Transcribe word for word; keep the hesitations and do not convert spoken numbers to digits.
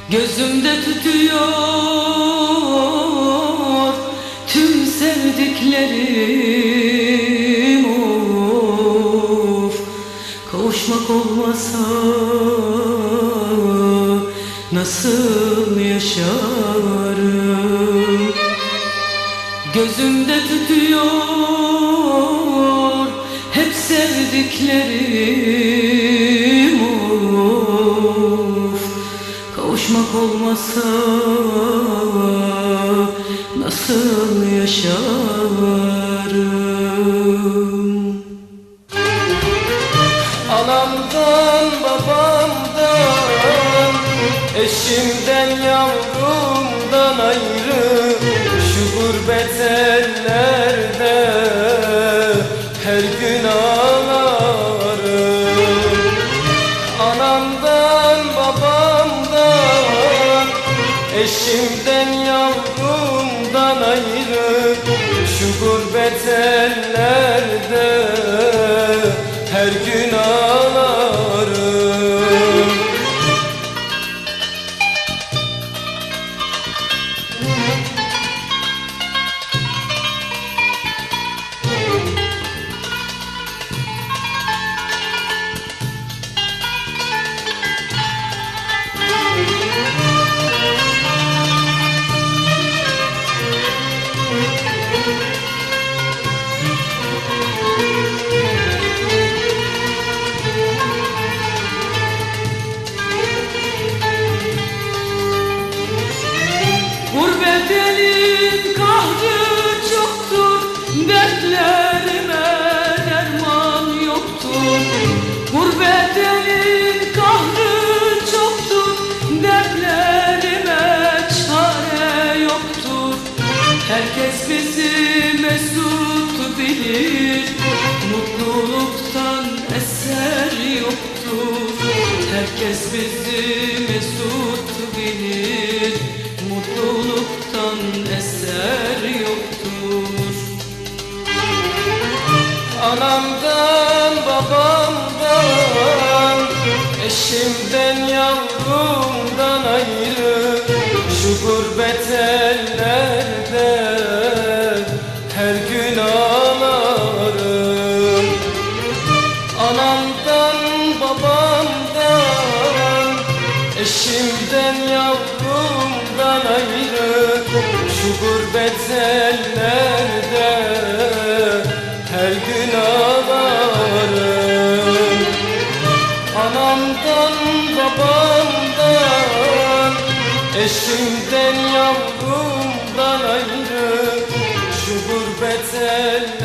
Gözümde tütüyor tüm sevdiklerim. Of, kavuşmak olmasa nasıl yaşarım? Gözümde tütüyor hep sevdiklerim. Of, kavuşmak olmasa nasıl yaşarım? Anamdan, babamdan, eşimden, yavrumdan ayrı şu gurbet ellerde her gün ağlarım. Anamdan, babamdan, eşimden, yavrumdan ayrı şu gurbet ellerde her gün ağlarım. Gurbet elin kahrı çoktur, dertlerime derman yoktur. Gurbet elin kahrı çoktur, dertlerime çare yoktur. Herkes bizi mesut bilir, mutluluktan eser yoktur. Herkes bizi mesut bilir, mutluluktan eser yoktur. Anamdan, babamdan, eşimden, yavrumdan ayrı şu gurbet ellerde her gün ağlarım. Anamdan, babamdan, eşimden, yavrumdan ayrı şu gurbet ellerde her gün ağlarım. Anamdan, babamdan, eşimden, yavrumdan ayrı şu gurbet ellerde